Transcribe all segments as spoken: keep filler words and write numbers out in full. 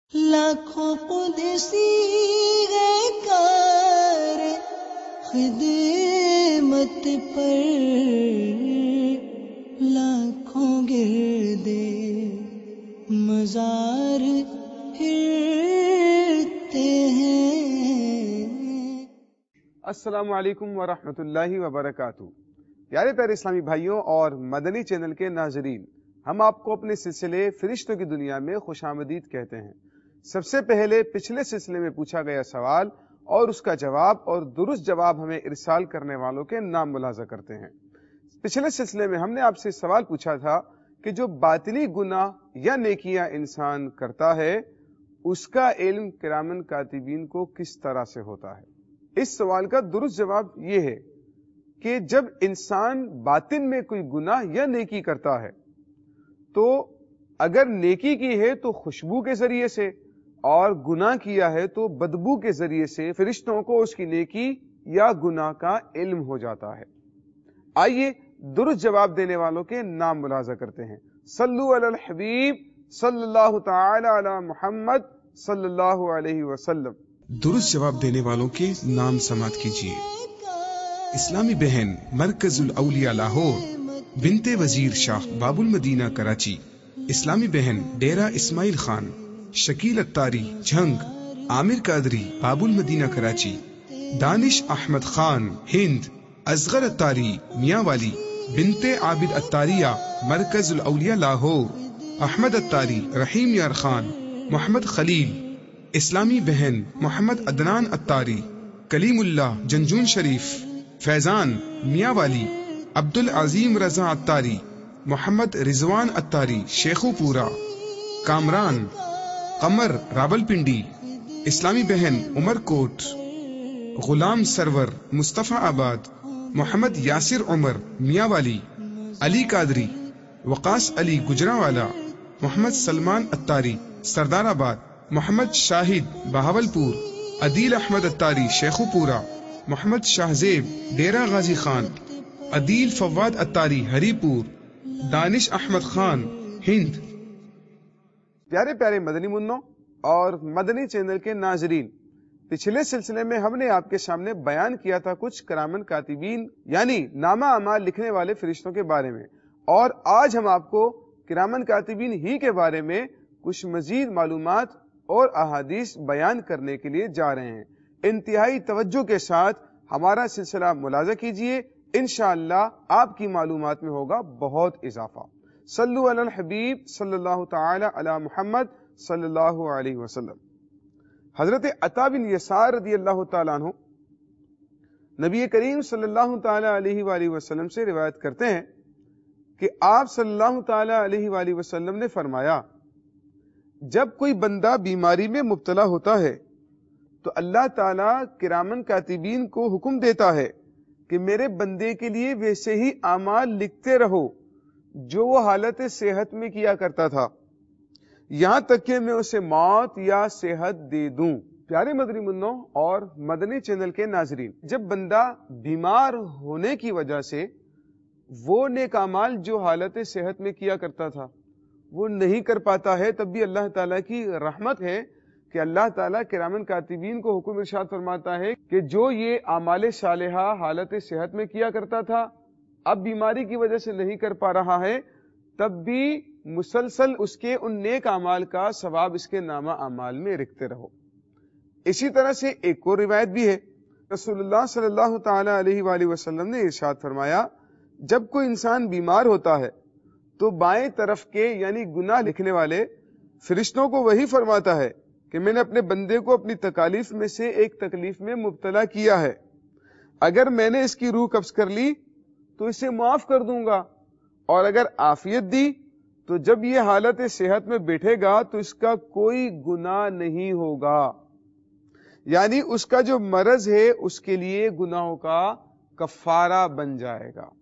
لاکھوں قدسی ہے کار خدمت پر، لاکھوں گردے مزار پھرتے ہیں۔ السلام علیکم ورحمۃ اللہ وبرکاتہ۔ پیارے پیارے اسلامی بھائیوں اور مدنی چینل کے ناظرین، ہم آپ کو اپنے سلسلے فرشتوں کی دنیا میں خوش آمدید کہتے ہیں۔ سب سے پہلے پچھلے سلسلے میں پوچھا گیا سوال اور اس کا جواب اور درست جواب ہمیں ارسال کرنے والوں کے نام ملاحظہ کرتے ہیں۔ پچھلے سلسلے میں ہم نے آپ سے سوال پوچھا تھا کہ جو باطنی گناہ یا نیکیاں انسان کرتا ہے اس کا علم کرامن کاتبین کو کس طرح سے ہوتا ہے۔ اس سوال کا درست جواب یہ ہے کہ جب انسان باطن میں کوئی گناہ یا نیکی کرتا ہے تو اگر نیکی کی ہے تو خوشبو کے ذریعے سے اور گناہ کیا ہے تو بدبو کے ذریعے سے فرشتوں کو اس کی نیکی یا گناہ کا علم ہو جاتا ہے۔ آئیے درست جواب دینے والوں کے نام ملاحظہ کرتے ہیں۔ صلو علی الحبیب صلی اللہ تعالی علی محمد صلی اللہ علیہ وسلم۔ درست جواب دینے والوں کے نام سماعت کیجیے۔ اسلامی بہن مرکز الاولیاء لاہور بنت وزیر شاہ باب المدینہ کراچی، اسلامی بہن ڈیرہ اسماعیل خان شکیل اتاری جھنگ عامر قادری باب المدینہ کراچی، دانش احمد خان ہند اصغر اتاری میاں والی بنت عابد اتاریہ مرکز الاولیاء لاہور، احمد اتاری رحیم یار خان محمد خلیل، اسلامی بہن محمد عدنان اتاری کلیم اللہ جنجون شریف، فیضان میاں والی عبد العظیم رضا اتاری، محمد رضوان اتاری شیخو پورا، کامران قمر راول پنڈی، اسلامی بہن عمر کوٹ، غلام سرور مصطفیٰ آباد، محمد یاسر عمر میاں والی، علی قادری، وقاص علی گجرانوالا، محمد سلمان اتاری سردار آباد، محمد شاہد بہاول پور، عدیل احمد اتاری شیخو پورا، محمد شاہزیب ڈیرہ غازی خان، عدیل فواد اتاری ہری پور، دانش احمد خان ہند۔ پیارے پیارے مدنی منوں اور مدنی چینل کے ناظرین، پچھلے سلسلے میں ہم نے آپ کے سامنے بیان کیا تھا کچھ کرامن کاتبین یعنی نامہ اعمال لکھنے والے فرشتوں کے بارے میں، اور آج ہم آپ کو کرامن کاتبین ہی کے بارے میں کچھ مزید معلومات اور احادیث بیان کرنے کے لیے جا رہے ہیں۔ انتہائی توجہ کے ساتھ ہمارا سلسلہ ملاحظہ کیجئے، انشاءاللہ آپ کی معلومات میں ہوگا بہت اضافہ۔ صلو علی الحبیب صلی اللہ تعالی علی محمد صلی اللہ علیہ وسلم۔ حضرت عطا بن یسار رضی اللہ تعالیٰ عنہ نبی کریم صلی اللہ تعالی علیہ وآلہ وسلم سے روایت کرتے ہیں کہ آپ صلی اللہ تعالی علیہ وآلہ وسلم نے فرمایا، جب کوئی بندہ بیماری میں مبتلا ہوتا ہے تو اللہ تعالیٰ کرامن کاتبین کو حکم دیتا ہے کہ میرے بندے کے لیے ویسے ہی اعمال لکھتے رہو جو وہ حالت صحت میں کیا کرتا تھا، یہاں تک کہ میں اسے موت یا صحت دے دوں۔ پیارے مدنی منوں اور مدنی چینل کے ناظرین، جب بندہ بیمار ہونے کی وجہ سے وہ نیک اعمال جو حالت صحت میں کیا کرتا تھا وہ نہیں کر پاتا ہے، تب بھی اللہ تعالیٰ کی رحمت ہے کہ اللہ تعالیٰ کرامن کاتبین کو حکم ارشاد فرماتا ہے کہ جو یہ اعمال صالحہ حالت صحت میں کیا کرتا تھا اب بیماری کی وجہ سے نہیں کر پا رہا ہے، تب بھی مسلسل اس کے ان نیک اعمال کا ثواب اس کے نامہ اعمال میں لکھتے رہو۔ اسی طرح سے ایک اور روایت بھی ہے، رسول اللہ صلی اللہ تعالی علیہ وآلہ وسلم نے ارشاد فرمایا، جب کوئی انسان بیمار ہوتا ہے تو بائیں طرف کے یعنی گناہ لکھنے والے فرشتوں کو وہی فرماتا ہے کہ میں نے اپنے بندے کو اپنی تکالیف میں سے ایک تکلیف میں مبتلا کیا ہے، اگر میں نے اس کی روح قبض کر لی تو اسے معاف کر دوں گا، اور اگر عافیت دی تو جب یہ حالت صحت میں بیٹھے گا تو اس کا کوئی گناہ نہیں ہوگا، یعنی اس کا جو مرض ہے اس کے لیے گناہوں کا کفارہ بن جائے گا۔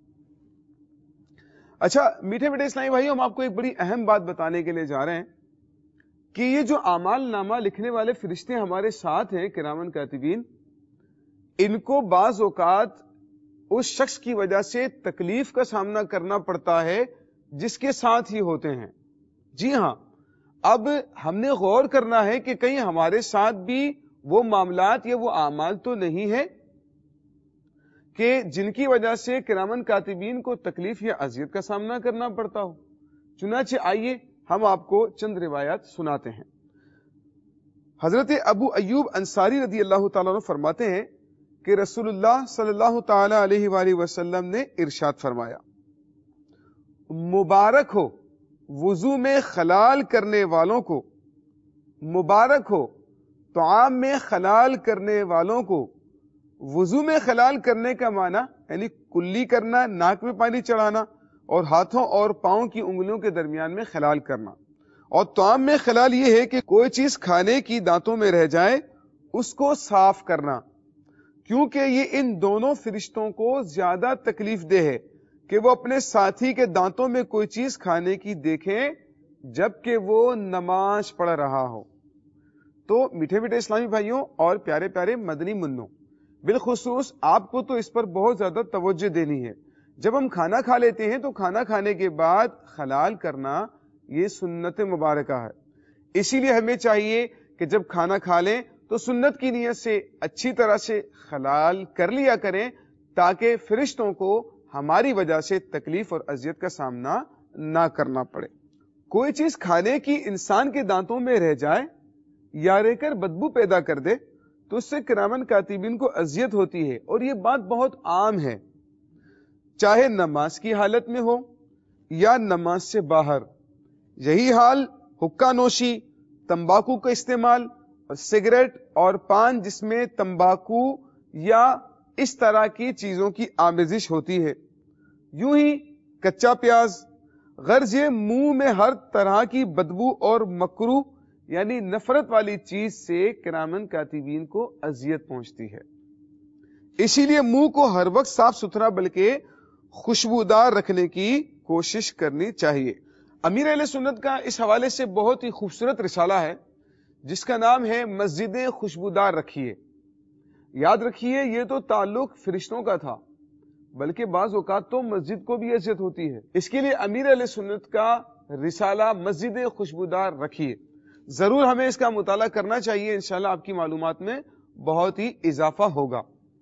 اچھا میٹھے میٹھے اسلامی بھائیوں، ہم آپ کو ایک بڑی اہم بات بتانے کے لیے جا رہے ہیں کہ یہ جو اعمال نامہ لکھنے والے فرشتے ہمارے ساتھ ہیں کرامن کاتبین، ان کو بعض اوقات اس شخص کی وجہ سے تکلیف کا سامنا کرنا پڑتا ہے جس کے ساتھ ہی ہوتے ہیں۔ جی ہاں، اب ہم نے غور کرنا ہے کہ کہیں ہمارے ساتھ بھی وہ معاملات یا وہ اعمال تو نہیں ہے کہ جن کی وجہ سے کرامن کاتبین کو تکلیف یا اذیت کا سامنا کرنا پڑتا ہو. چنانچہ آئیے ہم آپ کو چند روایات سناتے ہیں. حضرت ابو ایوب انصاری رضی اللہ تعالیٰ عنہ فرماتے ہیں کہ رسول اللہ صلی اللہ تعالی علیہ وآلہ وسلم نے ارشاد فرمایا، مبارک ہو وضو میں خلال کرنے والوں کو، مبارک ہو طعام میں خلال کرنے والوں کو. وضو میں خلال کرنے کا معنی یعنی کلی کرنا، ناک میں پانی چڑھانا اور ہاتھوں اور پاؤں کی انگلیوں کے درمیان میں خلال کرنا. اور طعام میں خلال یہ ہے کہ کوئی چیز کھانے کی دانتوں میں رہ جائے اس کو صاف کرنا، کیونکہ یہ ان دونوں فرشتوں کو زیادہ تکلیف دہ ہے کہ وہ اپنے ساتھی کے دانتوں میں کوئی چیز کھانے کی دیکھیں جبکہ وہ نماز پڑھ رہا ہو. تو میٹھے میٹھے اسلامی بھائیوں اور پیارے پیارے مدنی منوں، بالخصوص آپ کو تو اس پر بہت زیادہ توجہ دینی ہے. جب ہم کھانا کھا لیتے ہیں تو کھانا کھانے کے بعد خلال کرنا یہ سنت مبارکہ ہے. اسی لیے ہمیں چاہیے کہ جب کھانا کھا لیں تو سنت کی نیت سے اچھی طرح سے خلال کر لیا کریں تاکہ فرشتوں کو ہماری وجہ سے تکلیف اور اذیت کا سامنا نہ کرنا پڑے. کوئی چیز کھانے کی انسان کے دانتوں میں رہ جائے یا رہ کر بدبو پیدا کر دے تو اس سے کرامن کاتبین کو اذیت ہوتی ہے، اور یہ بات بہت عام ہے، چاہے نماز کی حالت میں ہو یا نماز سے باہر. یہی حال حقہ نوشی، تمباکو کا استعمال، سگریٹ اور پان جس میں تمباکو یا اس طرح کی چیزوں کی آمیزش ہوتی ہے. یوں ہی کچا پیاز، غرض یہ منہ میں ہر طرح کی بدبو اور مکروہ یعنی نفرت والی چیز سے کرامن کاتبین کو اذیت پہنچتی ہے. اسی لیے منہ کو ہر وقت صاف ستھرا بلکہ خوشبودار رکھنے کی کوشش کرنی چاہیے. امیر اہل سنت کا اس حوالے سے بہت ہی خوبصورت رسالہ ہے جس کا نام ہے مسجدیں خوشبودار رکھیے. یاد رکھیے یہ تو تعلق فرشتوں کا تھا، بلکہ بعض اوقات تو مسجد کو بھی اذیت ہوتی ہے. اس کے لیے امیر اہل سنت کا رسالہ مسجدیں خوشبودار رکھیے، ضرور ہمیں اس کا مطالعہ کرنا چاہیے. انشاءاللہ آپ کی معلومات میں بہت ہی اضافہ ہوگا.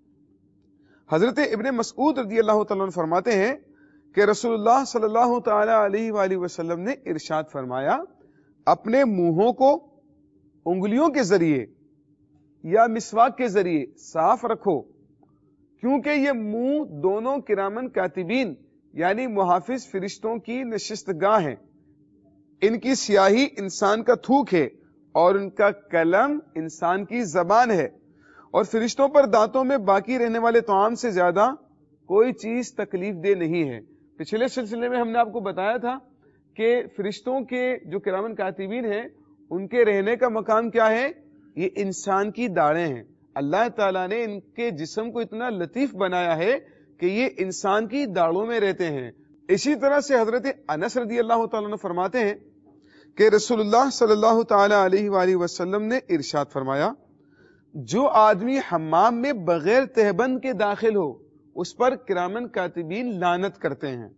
حضرت ابن مسعود رضی اللہ تعالیٰ عنہ فرماتے ہیں کہ رسول اللہ صلی اللہ تعالی علیہ وآلہ وسلم نے ارشاد فرمایا، اپنے منہوں کو انگلیوں کے ذریعے یا مسواک کے ذریعے صاف رکھو، کیونکہ یہ منہ دونوں کرامن کاتبین یعنی محافظ فرشتوں کی نشست گاہ ہیں. ان کی سیاہی انسان کا تھوک ہے اور ان کا قلم انسان کی زبان ہے، اور فرشتوں پر دانتوں میں باقی رہنے والے طعام سے زیادہ کوئی چیز تکلیف دہ نہیں ہے. پچھلے سلسلے میں ہم نے آپ کو بتایا تھا کہ فرشتوں کے جو کرامن کاتبین ہیں ان کے رہنے کا مقام کیا ہے؟ یہ انسان کی داڑیں ہیں. اللہ تعالیٰ نے ان کے جسم کو اتنا لطیف بنایا ہے کہ یہ انسان کی داڑوں میں رہتے ہیں. اسی طرح سے حضرت انس رضی اللہ تعالیٰ عنہ فرماتے ہیں کہ رسول اللہ صلی اللہ تعالی علیہ وآلہ وسلم نے ارشاد فرمایا، جو آدمی حمام میں بغیر تہبند کے داخل ہو اس پر کرامن کاتبین لعنت کرتے ہیں.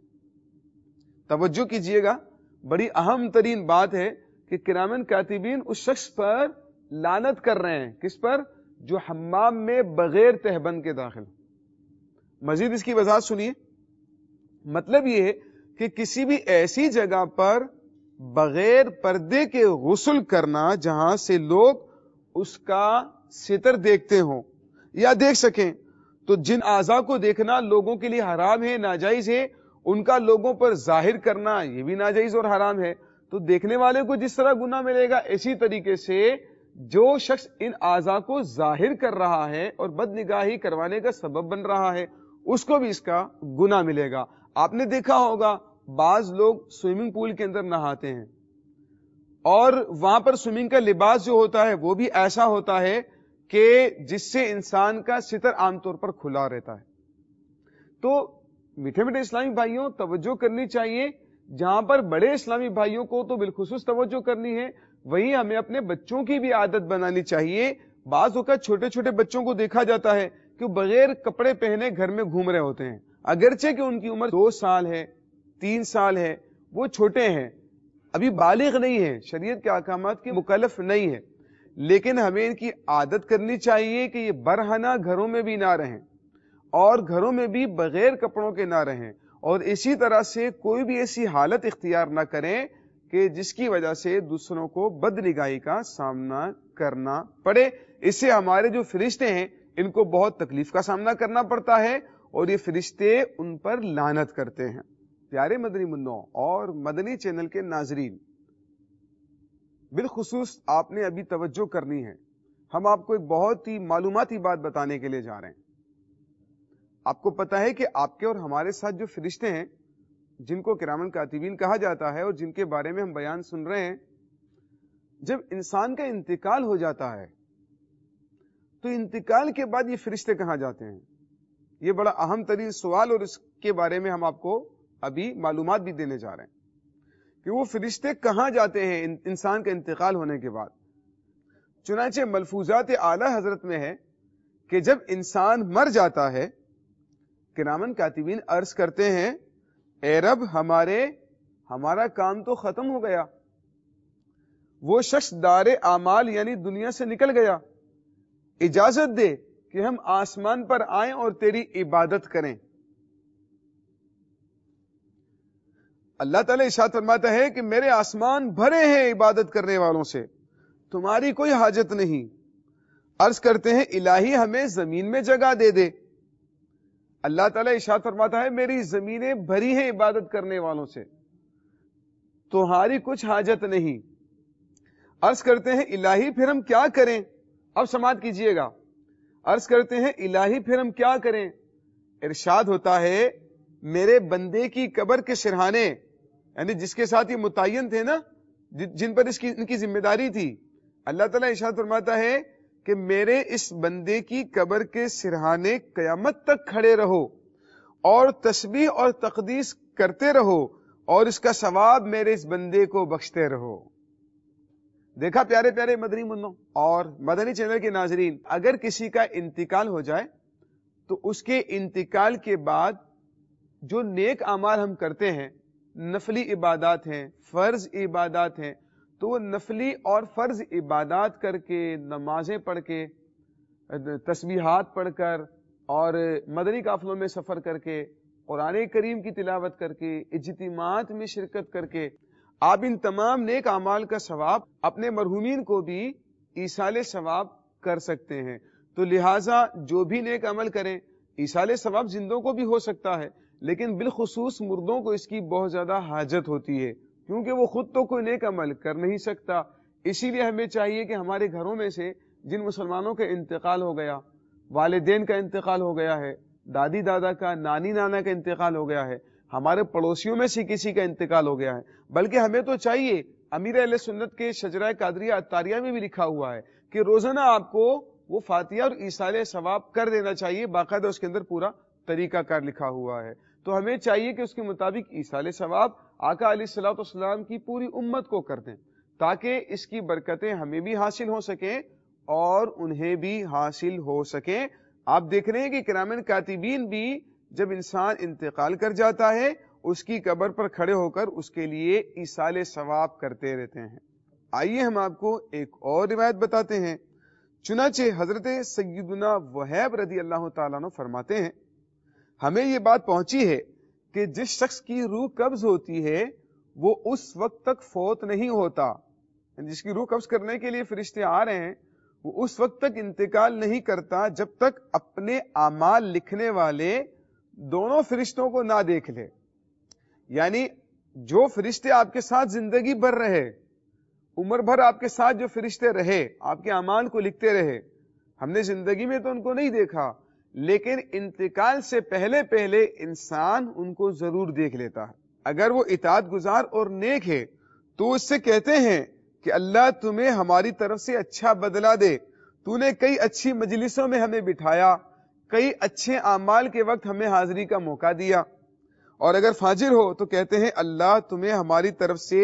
توجہ کیجئے گا، بڑی اہم ترین بات ہے کہ کرامن کاتبین اس شخص پر لعنت کر رہے ہیں. کس پر؟ جو حمام میں بغیر تہبند کے داخل. مزید اس کی وضاحت سنیے. مطلب یہ ہے کہ کسی بھی ایسی جگہ پر بغیر پردے کے غسل کرنا جہاں سے لوگ اس کا ستر دیکھتے ہوں یا دیکھ سکیں، تو جن اعضاء کو دیکھنا لوگوں کے لیے حرام ہے، ناجائز ہے، ان کا لوگوں پر ظاہر کرنا یہ بھی ناجائز اور حرام ہے. تو دیکھنے والے کو جس طرح گناہ ملے گا، اسی طریقے سے جو شخص ان اعضاء کو ظاہر کر رہا ہے اور بد نگاہی کروانے کا سبب بن رہا ہے اس کو بھی اس کا گناہ ملے گا. آپ نے دیکھا ہوگا بعض لوگ سوئمنگ پول کے اندر نہاتے ہیں اور وہاں پر سوئمنگ کا لباس جو ہوتا ہے وہ بھی ایسا ہوتا ہے کہ جس سے انسان کا ستر عام طور پر کھلا رہتا ہے. تو میٹھے میٹھے اسلامی بھائیوں توجہ کرنی چاہیے. جہاں پر بڑے اسلامی بھائیوں کو تو بالخصوص توجہ کرنی ہے، وہیں ہمیں اپنے بچوں کی بھی عادت بنانی چاہیے. بعض اوقات چھوٹے چھوٹے بچوں کو دیکھا جاتا ہے کہ بغیر کپڑے پہنے گھر میں گھوم رہے ہوتے ہیں، اگرچہ کہ ان کی عمر دو سال ہے، تین سال ہے، وہ چھوٹے ہیں، ابھی بالغ نہیں ہیں، شریعت کے احکامات کے مکلف نہیں ہیں، لیکن ہمیں ان کی عادت کرنی چاہیے کہ یہ برہنہ گھروں میں بھی نہ رہیں اور گھروں میں بھی بغیر کپڑوں کے نہ رہیں، اور اسی طرح سے کوئی بھی ایسی حالت اختیار نہ کریں کہ جس کی وجہ سے دوسروں کو بد نگاہی کا سامنا کرنا پڑے۔ اس سے ہمارے جو فرشتے ہیں ان کو بہت تکلیف کا سامنا کرنا پڑتا ہے اور یہ فرشتے ان پر لعنت کرتے ہیں۔ پیارے مدنی منوں اور مدنی چینل کے ناظرین، بالخصوص آپ نے ابھی توجہ کرنی ہے، ہم آپ کو ایک بہت ہی معلوماتی بات بتانے کے لیے جا رہے ہیں۔ آپ کو پتا ہے کہ آپ کے اور ہمارے ساتھ جو فرشتے ہیں جن کو کرامن کاتبین کہا جاتا ہے اور جن کے بارے میں ہم بیان سن رہے ہیں، جب انسان کا انتقال ہو جاتا ہے تو انتقال کے بعد یہ فرشتے کہاں جاتے ہیں؟ یہ بڑا اہم ترین سوال، اور اس کے بارے میں ہم آپ کو ابھی معلومات بھی دینے جا رہے ہیں کہ وہ فرشتے کہاں جاتے ہیں انسان کا انتقال ہونے کے بعد۔ چنانچہ ملفوظات اعلی حضرت میں ہے کہ جب انسان مر جاتا ہے، کرامن کاتبین عرض کرتے ہیں، اے رب ہمارے ہمارا کام تو ختم ہو گیا، وہ شخص دار اعمال یعنی دنیا سے نکل گیا، اجازت دے کہ ہم آسمان پر آئیں اور تیری عبادت کریں۔ اللہ تعالیٰ ارشاد فرماتا ہے کہ میرے آسمان بھرے ہیں عبادت کرنے والوں سے، تمہاری کوئی حاجت نہیں۔ عرض کرتے ہیں الہی ہمیں زمین میں جگہ دے دے۔ اللہ تعالیٰ ارشاد فرماتا ہے میری زمینیں بھری ہیں عبادت کرنے والوں سے، تمہاری کچھ حاجت نہیں۔ عرض کرتے ہیں الہی پھر ہم کیا کریں؟ اب سماعت کیجئے گا۔ عرض کرتے ہیں الہی پھر ہم کیا کریں؟ ارشاد ہوتا ہے میرے بندے کی قبر کے سرہانے، یعنی جس کے ساتھ یہ متعین تھے نا، جن پر اس کی ان کی ذمہ داری تھی، اللہ تعالیٰ ارشاد فرماتا ہے کہ میرے اس بندے کی قبر کے سرہانے قیامت تک کھڑے رہو اور تسبیح اور تقدیس کرتے رہو اور اس کا ثواب میرے اس بندے کو بخشتے رہو۔ دیکھا پیارے پیارے مدنی منوں اور مدنی چینل کے ناظرین، اگر کسی کا انتقال ہو جائے تو اس کے انتقال کے بعد جو نیک اعمال ہم کرتے ہیں، نفلی عبادات ہیں، فرض عبادات ہیں، تو وہ نفلی اور فرض عبادات کر کے، نمازیں پڑھ کے، تسبیحات پڑھ کر اور مدنی قافلوں میں سفر کر کے، قرآن کریم کی تلاوت کر کے، اجتماعات میں شرکت کر کے، آپ ان تمام نیک اعمال کا ثواب اپنے مرحومین کو بھی ایصال ثواب کر سکتے ہیں۔ تو لہٰذا جو بھی نیک عمل کریں، ایصال ثواب زندوں کو بھی ہو سکتا ہے، لیکن بالخصوص مردوں کو اس کی بہت زیادہ حاجت ہوتی ہے، کیونکہ وہ خود تو کوئی نیک عمل کر نہیں سکتا۔ اسی لیے ہمیں چاہیے کہ ہمارے گھروں میں سے جن مسلمانوں کا انتقال ہو گیا، والدین کا انتقال ہو گیا ہے، دادی دادا کا، نانی نانا کا انتقال ہو گیا ہے، ہمارے پڑوسیوں میں سے کسی کا انتقال ہو گیا ہے، بلکہ ہمیں تو چاہیے، امیر اہل سنت کے شجرہ قادریہ عطاریہ میں بھی لکھا ہوا ہے کہ روزانہ آپ کو وہ فاتحہ اور ایصال ثواب کر دینا چاہیے، باقاعدہ اس کے اندر پورا طریقہ کار لکھا ہوا ہے۔ تو ہمیں چاہیے کہ اس کے مطابق ایصال ثواب آقا علیہ الصلوۃ والسلام کی پوری امت کو کر دیں، تاکہ اس کی برکتیں ہمیں بھی حاصل ہو سکیں اور انہیں بھی حاصل ہو سکیں۔ آپ دیکھ رہے ہیں کہ کرامن کاتبین بھی جب انسان انتقال کر جاتا ہے، اس کی قبر پر کھڑے ہو کر اس کے لیے ایصال ثواب کرتے رہتے ہیں۔ آئیے ہم آپ کو ایک اور روایت بتاتے ہیں۔ چنانچہ حضرت سیدنا وہیب رضی اللہ تعالیٰ عنہ فرماتے ہیں، ہمیں یہ بات پہنچی ہے کہ جس شخص کی روح قبض ہوتی ہے وہ اس وقت تک فوت نہیں ہوتا، جس کی روح قبض کرنے کے لیے فرشتے آ رہے ہیں وہ اس وقت تک انتقال نہیں کرتا جب تک اپنے اعمال لکھنے والے دونوں فرشتوں کو نہ دیکھ لے۔ یعنی جو فرشتے آپ کے ساتھ زندگی بھر رہے، عمر بھر آپ کے ساتھ جو فرشتے رہے، آپ کے اعمال کو لکھتے رہے، ہم نے زندگی میں تو ان کو نہیں دیکھا، لیکن انتقال سے پہلے پہلے انسان ان کو ضرور دیکھ لیتا ہے۔ اگر وہ اطاعت گزار اور نیک ہے تو اس سے کہتے ہیں کہ اللہ تمہیں ہماری طرف سے اچھا بدلہ دے، تو نے کئی اچھی مجلسوں میں ہمیں بٹھایا، کئی اچھے اعمال کے وقت ہمیں حاضری کا موقع دیا۔ اور اگر فاجر ہو تو کہتے ہیں اللہ تمہیں ہماری طرف سے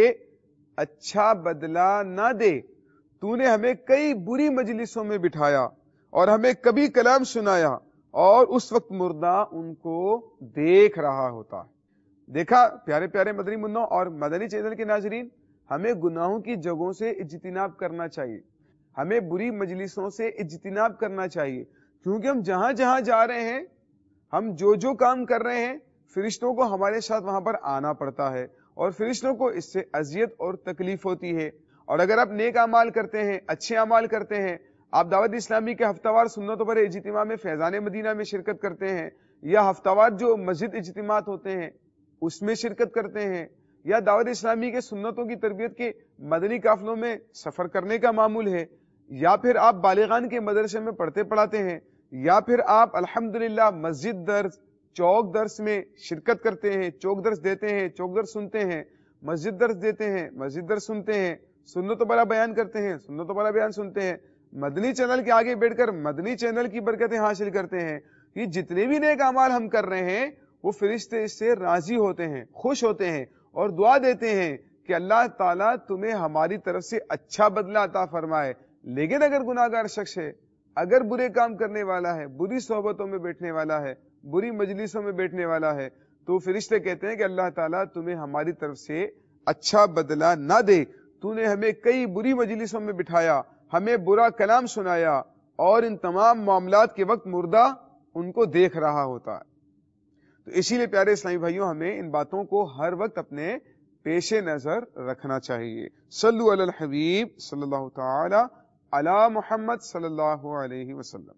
اچھا بدلہ نہ دے، تو نے ہمیں کئی بری مجلسوں میں بٹھایا اور ہمیں کبھی کلام سنایا، اور اس وقت مردہ ان کو دیکھ رہا ہوتا ہے۔ دیکھا پیارے پیارے مدنی منوں اور مدنی چینل کے ناظرین، ہمیں گناہوں کی جگہوں سے اجتناب کرنا چاہیے، ہمیں بری مجلسوں سے اجتناب کرنا چاہیے، کیونکہ ہم جہاں جہاں جا رہے ہیں، ہم جو جو کام کر رہے ہیں، فرشتوں کو ہمارے ساتھ وہاں پر آنا پڑتا ہے، اور فرشتوں کو اس سے اذیت اور تکلیف ہوتی ہے۔ اور اگر آپ نیک اعمال کرتے ہیں، اچھے اعمال کرتے ہیں، آپ دعوت اسلامی کے ہفتہ وار سنتوں پر اجتماع میں فیضان مدینہ میں شرکت کرتے ہیں، یا ہفتہ وار جو مسجد اجتماعات ہوتے ہیں اس میں شرکت کرتے ہیں، یا دعوت اسلامی کے سنتوں کی تربیت کے مدنی قافلوں میں سفر کرنے کا معمول ہے، یا پھر آپ بالغان کے مدرسے میں پڑھتے پڑھاتے ہیں، یا پھر آپ الحمدللہ مسجد درس، چوک درس میں شرکت کرتے ہیں، چوک درس دیتے ہیں، چوک درس سنتے ہیں، مسجد درس دیتے ہیں، مسجد درس سنتے ہیں، سنتوں پر بیان کرتے ہیں، سنتوں پر بیان سنتے ہیں، مدنی چینل کے آگے بیٹھ کر مدنی چینل کی برکتیں حاصل کرتے ہیں، یہ جتنے بھی نیک اعمال ہم کر رہے ہیں وہ فرشتے اس سے راضی ہوتے ہیں، خوش ہوتے ہیں، اور دعا دیتے ہیں کہ اللہ تعالیٰ تمہیں ہماری طرف سے اچھا بدلہ عطا فرمائے۔ لیکن اگر گناہگار شخص ہے، اگر برے کام کرنے والا ہے، بری صحبتوں میں بیٹھنے والا ہے، بری مجلسوں میں بیٹھنے والا ہے، تو فرشتے کہتے ہیں کہ اللہ تعالیٰ تمہیں ہماری طرف سے اچھا بدلہ نہ دے، تو نے ہمیں کئی بری مجلسوں میں بٹھایا، ہمیں برا کلام سنایا، اور ان تمام معاملات کے وقت مردہ ان کو دیکھ رہا ہوتا ہے۔ تو اسی لیے پیارے اسلامی بھائیوں، ہمیں ان باتوں کو ہر وقت اپنے پیش نظر رکھنا چاہیے۔ صلو علی الحبیب صلی اللہ تعالی علی محمد صلی اللہ علیہ وسلم۔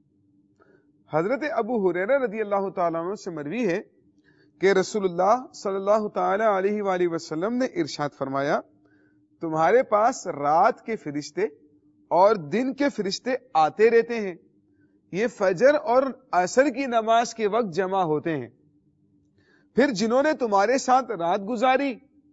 حضرت ابو ہریرہ رضی اللہ تعالیٰ عنہ سے مروی ہے کہ رسول اللہ صلی اللہ تعالی علیہ وآلہ وسلم نے ارشاد فرمایا، تمہارے پاس رات کے فرشتے اور دن کے فرشتے آتے رہتے ہیں، یہ فجر اور عصر کی نماز کے وقت جمع ہوتے ہیں، پھر جنہوں نے تمہارے ساتھ رات گزاری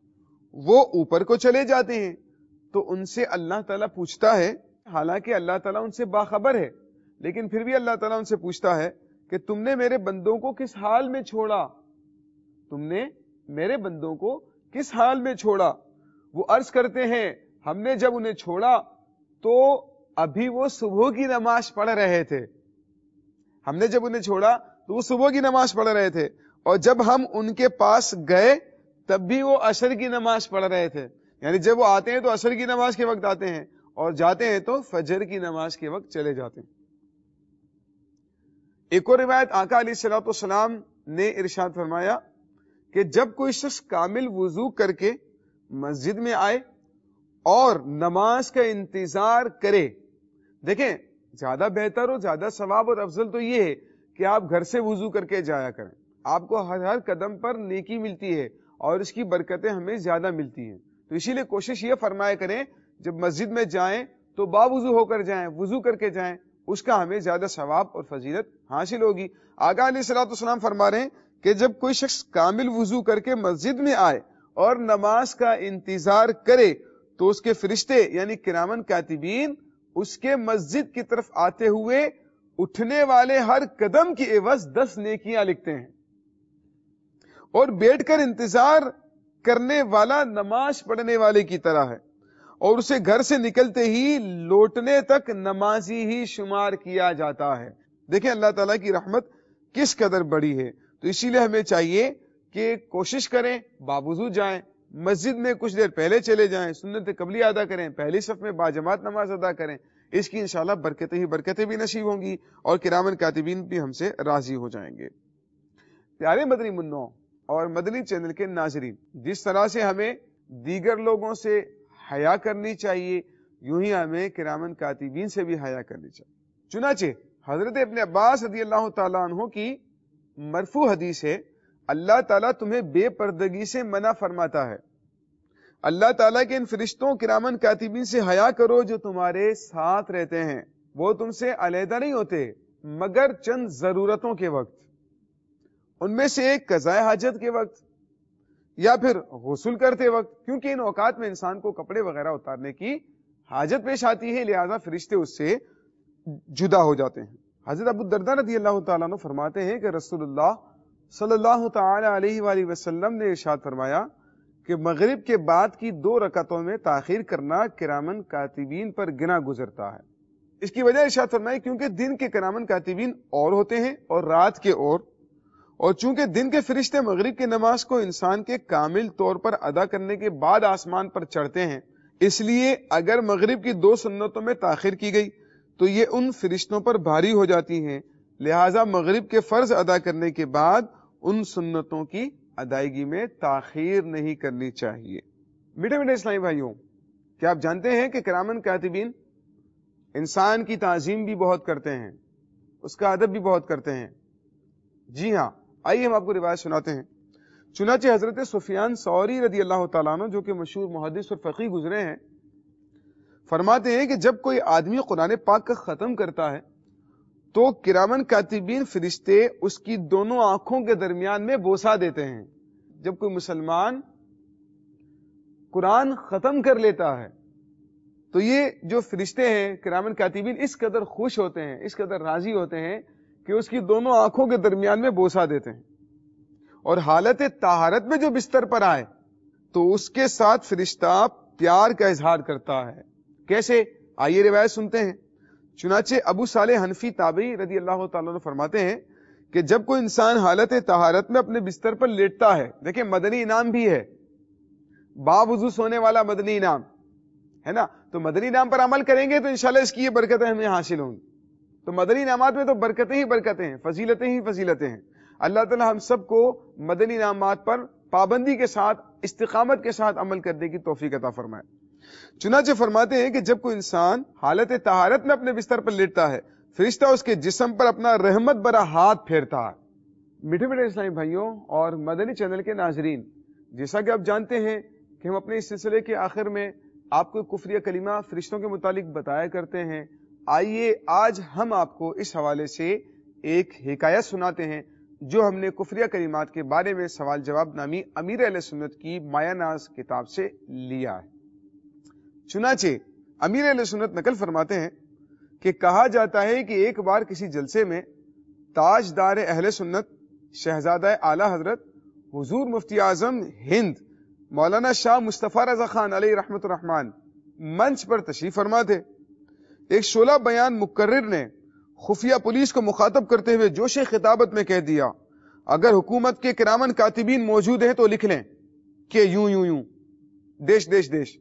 وہ اوپر کو چلے جاتے ہیں، تو ان سے اللہ تعالیٰ پوچھتا ہے، حالانکہ اللہ تعالیٰ ان سے باخبر ہے، لیکن پھر بھی اللہ تعالیٰ ان سے پوچھتا ہے کہ تم نے میرے بندوں کو کس حال میں چھوڑا، تم نے میرے بندوں کو کس حال میں چھوڑا؟ وہ عرض کرتے ہیں، ہم نے جب انہیں چھوڑا تو ابھی وہ صبح کی نماز پڑھ رہے تھے، ہم نے جب انہیں چھوڑا تو وہ صبح کی نماز پڑھ رہے تھے، اور جب ہم ان کے پاس گئے تب بھی وہ عصر کی نماز پڑھ رہے تھے، یعنی جب وہ آتے ہیں تو عصر کی نماز کے وقت آتے ہیں، اور جاتے ہیں تو فجر کی نماز کے وقت چلے جاتے ہیں۔ ایک اور روایت آقا علیہ الصلوۃ والسلام نے ارشاد فرمایا کہ جب کوئی شخص کامل وضو کر کے مسجد میں آئے اور نماز کا انتظار کرے، دیکھیں زیادہ بہتر اور زیادہ ثواب اور افضل تو یہ ہے کہ آپ گھر سے وضو کر کے جایا کریں، آپ کو ہر ہر قدم پر نیکی ملتی ہے اور اس کی برکتیں ہمیں زیادہ ملتی ہیں۔ تو اسی لیے کوشش یہ فرمایا کریں جب مسجد میں جائیں تو باوضو ہو کر جائیں، وضو کر کے جائیں، اس کا ہمیں زیادہ ثواب اور فضیلت حاصل ہوگی۔ آقا علیہ الصلوۃ والسلام فرما رہے ہیں کہ جب کوئی شخص کامل وضو کر کے مسجد میں آئے اور نماز کا انتظار کرے تو اس کے فرشتے یعنی کرامن کاتبین اس کے مسجد کی طرف آتے ہوئے اٹھنے والے ہر قدم کی عوض دس نیکیاں لکھتے ہیں، اور بیٹھ کر انتظار کرنے والا نماز پڑھنے والے کی طرح ہے، اور اسے گھر سے نکلتے ہی لوٹنے تک نمازی ہی شمار کیا جاتا ہے۔ دیکھیں اللہ تعالیٰ کی رحمت کس قدر بڑی ہے۔ تو اسی لیے ہمیں چاہیے کہ کوشش کریں باوضو جائیں، مسجد میں کچھ دیر پہلے چلے جائیں، سنت قبلی ادا کریں، پہلی صف میں باجماعت نماز ادا کریں، اس کی انشاءاللہ برکتیں ہی برکتیں بھی نصیب ہوں گی، اور کرامن کاتبین بھی ہم سے راضی ہو جائیں گے۔ پیارے مدنی منوں اور مدنی چینل کے ناظرین، جس طرح سے ہمیں دیگر لوگوں سے حیا کرنی چاہیے، یوں ہی ہمیں کرامن کاتبین سے بھی حیا کرنی چاہیے۔ چنانچہ حضرت ابن عباس رضی اللہ تعالیٰ عنہ کی مرفوع حدیث ہے، اللہ تعالیٰ تمہیں بے پردگی سے منع فرماتا ہے، اللہ تعالیٰ کے ان فرشتوں کرامن کاتبین سے حیا کرو جو تمہارے ساتھ رہتے ہیں، وہ تم سے علیحدہ نہیں ہوتے مگر چند ضرورتوں کے وقت، ان میں سے ایک قضاء حاجت کے وقت یا پھر غسل کرتے وقت، کیونکہ ان اوقات میں انسان کو کپڑے وغیرہ اتارنے کی حاجت پیش آتی ہے، لہذا فرشتے اس سے جدا ہو جاتے ہیں۔ حضرت ابو الدرداء رضی اللہ تعالیٰ عنہ فرماتے ہیں کہ رسول اللہ صلی اللہ تعالی علیہ وآلہ وسلم نے ارشاد فرمایا کہ مغرب کے بعد کی دو رکعتوں میں تاخیر کرنا کرامن کاتبین پر گنا گزرتا ہے۔ اس کی وجہ ارشاد فرمائی کیونکہ دن کے کرامن کاتبین اور ہوتے ہیں اور رات کے اور، اور چونکہ دن کے فرشتے مغرب کی نماز کو انسان کے کامل طور پر ادا کرنے کے بعد آسمان پر چڑھتے ہیں، اس لیے اگر مغرب کی دو سنتوں میں تاخیر کی گئی تو یہ ان فرشتوں پر بھاری ہو جاتی ہیں، لہذا مغرب کے فرض ادا کرنے کے بعد ان سنتوں کی ادائیگی میں تاخیر نہیں کرنی چاہیے۔ میٹھے میٹھے اسلامی بھائیوں، کیا آپ جانتے ہیں کہ کرامن کاتبین انسان کی تعظیم بھی بہت کرتے ہیں، اس کا ادب بھی بہت کرتے ہیں؟ جی ہاں، آئیے ہم آپ کو روایت سناتے ہیں۔ چنانچہ حضرت سفیان ثوری رضی اللہ تعالیٰ عنہ، جو کہ مشہور محدث اور فقیہ گزرے ہیں، فرماتے ہیں کہ جب کوئی آدمی قرآن پاک کا ختم کرتا ہے تو کرامن کاتبین فرشتے اس کی دونوں آنکھوں کے درمیان میں بوسہ دیتے ہیں۔ جب کوئی مسلمان قرآن ختم کر لیتا ہے تو یہ جو فرشتے ہیں کرامن کاتبین اس قدر خوش ہوتے ہیں، اس قدر راضی ہوتے ہیں کہ اس کی دونوں آنکھوں کے درمیان میں بوسہ دیتے ہیں، اور حالت طہارت میں جو بستر پر آئے تو اس کے ساتھ فرشتہ پیار کا اظہار کرتا ہے۔ کیسے؟ آئیے روایت سنتے ہیں۔ چنانچہ ابو صالح حنفی تابعی رضی اللہ تعالیٰ عنہ فرماتے ہیں کہ جب کوئی انسان حالت طہارت میں اپنے بستر پر لیٹتا ہے، دیکھیں مدنی انعام بھی ہے، باوضو سونے والا مدنی انعام ہے نا، تو مدنی انعام پر عمل کریں گے تو انشاءاللہ اس کی یہ برکتیں ہمیں حاصل ہوں گی۔ تو مدنی انعامات میں تو برکتیں ہی برکتیں ہیں، فضیلتیں ہی فضیلتیں ہیں۔ اللہ تعالی ہم سب کو مدنی انعامات پر پابندی کے ساتھ، استقامت کے ساتھ عمل کرنے کی توفیق عطا فرمائے۔ چنانچہ فرماتے ہیں کہ جب کوئی انسان حالت طہارت میں اپنے بستر پر لیٹتا ہے، فرشتہ اس کے جسم پر اپنا رحمت بھرا ہاتھ پھیرتا ہے۔ میٹھے میٹھے اسلامی بھائیوں اور مدنی چینل کے ناظرین، جیسا کہ آپ جانتے ہیں کہ ہم اپنے اس سلسلے کے آخر میں آپ کو کفریہ کلمہ فرشتوں کے متعلق بتایا کرتے ہیں۔ آئیے آج ہم آپ کو اس حوالے سے ایک حکایت سناتے ہیں جو ہم نے کفریہ کلمات کے بارے میں سوال جواب نامی امیر اہل سنت کی مایہ ناز کتاب سے لیا ہے۔ چنانچہ امیر اہل سنت نقل فرماتے ہیں کہ کہا جاتا ہے کہ ایک بار کسی جلسے میں تاجدار اہل سنت شہزادہ اعلی حضرت حضور مفتی اعظم ہند مولانا شاہ مصطفیٰ رضا خان علیہ رحمت الرحمن منچ پر تشریف فرما تھے۔ ایک شعلہ بیان مقرر نے خفیہ پولیس کو مخاطب کرتے ہوئے جوش خطابت میں کہہ دیا، اگر حکومت کے کرامن کاتبین موجود ہیں تو لکھ لیں کہ یوں یوں یوں، دیش دیش دیش۔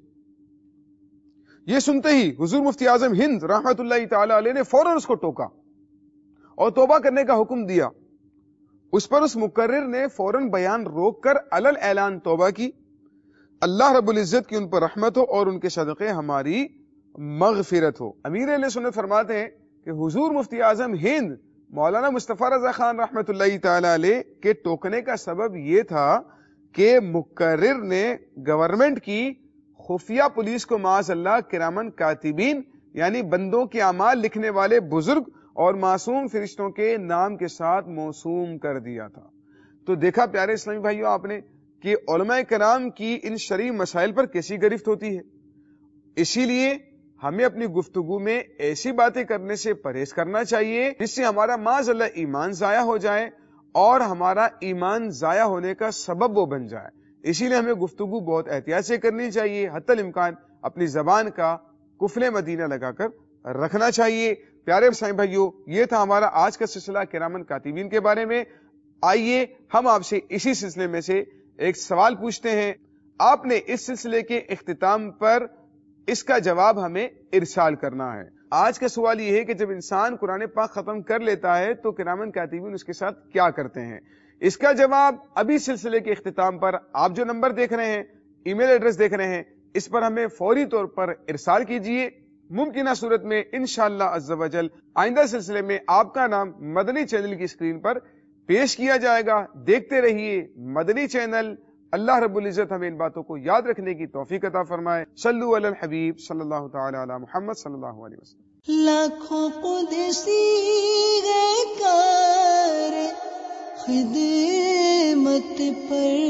یہ سنتے ہی حضور مفتی اعظم ہند رحمت اللہ تعالی علیہ نے فوراً اس کو ٹوکا اور توبہ کرنے کا حکم دیا۔ اس پر اس مقرر نے فوراً بیان روک کر علل اعلان توبہ کی۔ اللہ رب العزت کی ان پر رحمت ہو اور ان کے صدقے ہماری مغفرت ہو۔ امیر اہل سنت فرماتے ہیں کہ حضور مفتی اعظم ہند مولانا مصطفیٰ رضا خان رحمت اللہ تعالی علیہ کے ٹوکنے کا سبب یہ تھا کہ مقرر نے گورنمنٹ کی خفیہ پولیس کو معاذ اللہ کرامن کاتبین یعنی بندوں کے اعمال لکھنے والے بزرگ اور معصوم فرشتوں کے نام کے ساتھ موسوم کر دیا تھا۔ تو دیکھا پیارے اسلامی بھائیوں آپ نے کہ علماء کرام کی ان شرعی مسائل پر کیسی گرفت ہوتی ہے۔ اسی لیے ہمیں اپنی گفتگو میں ایسی باتیں کرنے سے پرہیز کرنا چاہیے جس سے ہمارا معاذ اللہ ایمان ضائع ہو جائے اور ہمارا ایمان ضائع ہونے کا سبب وہ بن جائے۔ اسی لیے ہمیں گفتگو بہت احتیاط سے کرنی چاہیے، حتی الامکان اپنی زبان کا قفل مدینہ لگا کر رکھنا چاہیے۔ پیارے اسلامی بھائیوں، یہ تھا ہمارا آج کا سلسلہ کرامن کاتبین کے بارے میں۔ آئیے ہم آپ سے اسی سلسلے میں سے ایک سوال پوچھتے ہیں۔ آپ نے اس سلسلے کے اختتام پر اس کا جواب ہمیں ارسال کرنا ہے۔ آج کا سوال یہ ہے کہ جب انسان قرآن پاک ختم کر لیتا ہے تو کرامن کاتبین اس کے ساتھ کیا کرتے ہیں؟ اس کا جواب ابھی سلسلے کے اختتام پر آپ جو نمبر دیکھ رہے ہیں، ای میل ایڈریس دیکھ رہے ہیں، اس پر ہمیں فوری طور پر ارسال کیجئے۔ ممکنہ صورت میں انشاءاللہ عز و جل آئندہ سلسلے میں آپ کا نام مدنی چینل کی اسکرین پر پیش کیا جائے گا۔ دیکھتے رہیے مدنی چینل۔ اللہ رب العزت ہمیں ان باتوں کو یاد رکھنے کی توفیق عطا فرمائے۔ صلو علی الحبیب صلی اللہ تعالی علی محمد صلی اللہ علیہ وسلم۔ لاکھوں قدسی گئے کار خدمت پر